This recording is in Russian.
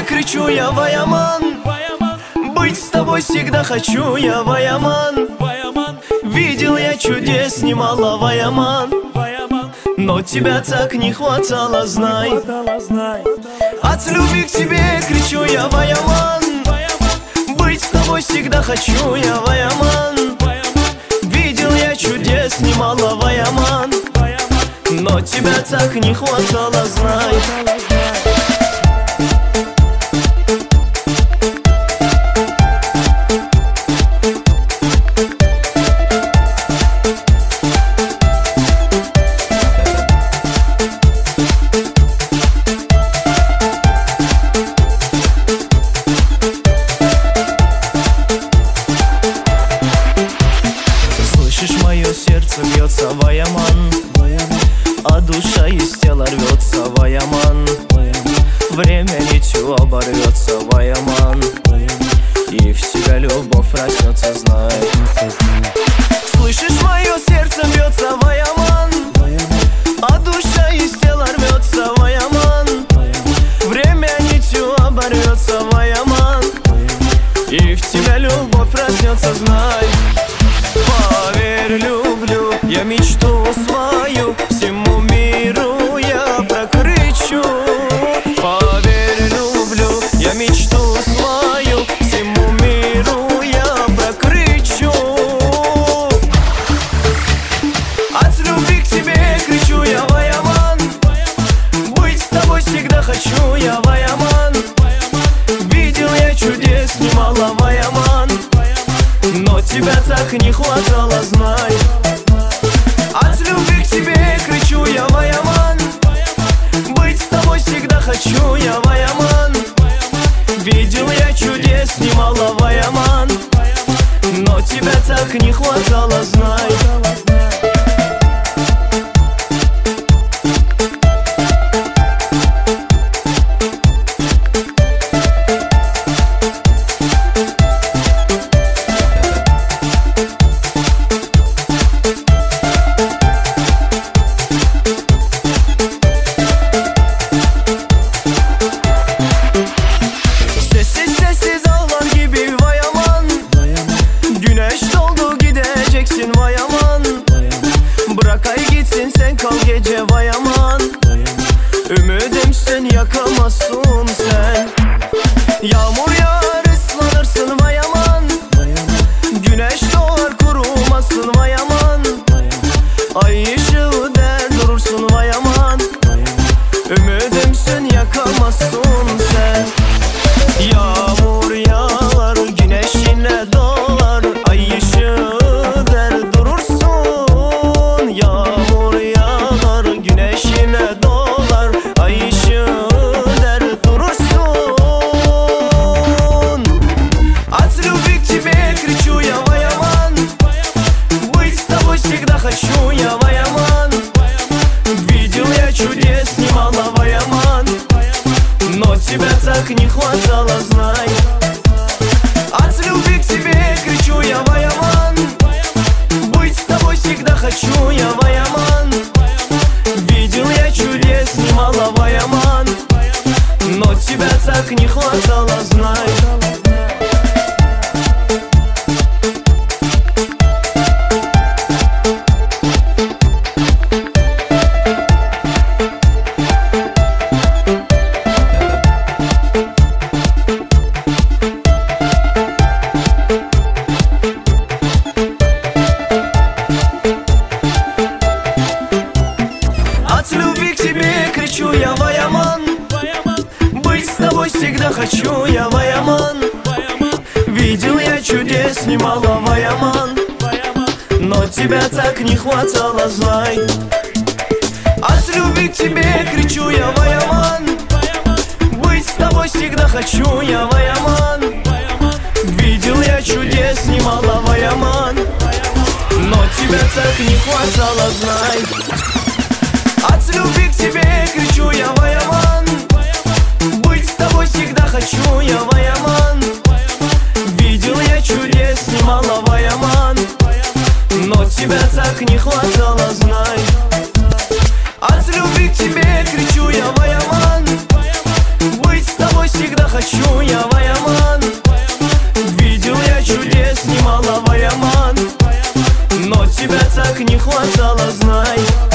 кричу я, Ваяман. Быть с тобой всегда хочу я, Ваяман. Видел я чудес немало, Ваяман, но тебя так не хватало, знай. От любви к тебе кричу я, Ваяман. Быть с тобой всегда хочу я, Ваяман. Видел я чудес немало, Ваяман, но тебя так не хватало, знай. Мое сердце бьется, Ваяман, а душа из тела рвется, Ваяман. Время нитью оборвется, Ваяман, и в тебя любовь проснется, знай. Слышишь, мое сердце бьется, Ваяман, а душа из тела рвется, Ваяман. Время нитью оборвется, Ваяман, и в тебя любовь проснется, знай. Поверь, люблю я мечту свою, всему миру я прокричу. Поверь, люблю я мечту свою, всему миру я прокричу. От любви к тебе кричу я, Ваяман. Быть с тобой всегда хочу я, Ваяман. Видел я чудес немало, Ваяман, но тебя так не хватало, знай. От любви к тебе кричу я, Ваяман. Быть с тобой всегда хочу я, Ваяман. Видел я чудес немало, Ваяман, но тебя так не хватало, знай. Bırak ay gitsin, sen kal gece, Vayyaman. Ümidimsin, yakamazsın sen. Yağmur yağar, ıslanırsın, Vayyaman. Güneş doğar, kurumazsın, Vayyaman. Ay ışığı der, durursun, Vayyaman. Ümidimsin, yakamazsın sen. Yağmur yağar, güneş yine doğar. Ay ışığı der, durursun. Yağmur yağar, güneş yine doğar. Ay ışığı der, durursun. От любви к тебе кричу я, Ваяман. Быть с тобой всегда хочу я, Ваяман. Видел я чудес немало, Ваяман, но тебя так не хватало, знай. От любви к тебе кричу я, Ваяман. Быть с тобой всегда хочу я, Ваяман. Видел я чудес немало, Ваяман, но тебя так не хватало, знай. От любви к тебе кричу я, Ваяман. Быть с тобой всегда хочу я, Ваяман. Видел я чудес немало, Ваяман, но тебя так не хватало, знай. От любви к тебе кричу я, Ваяман. Быть с тобой всегда хочу я, Ваяман. Видел я чудес немало, Ваяман, но тебя так не хватало, знай. От любви к тебе кричу я, Ваяман. Быть с тобой всегда хочу я, Ваяман. Видел я чудес немало, Ваяман, но тебя так не хватало, знай. От любви к тебе кричу я, Ваяман. Быть с тобой всегда хочу знай.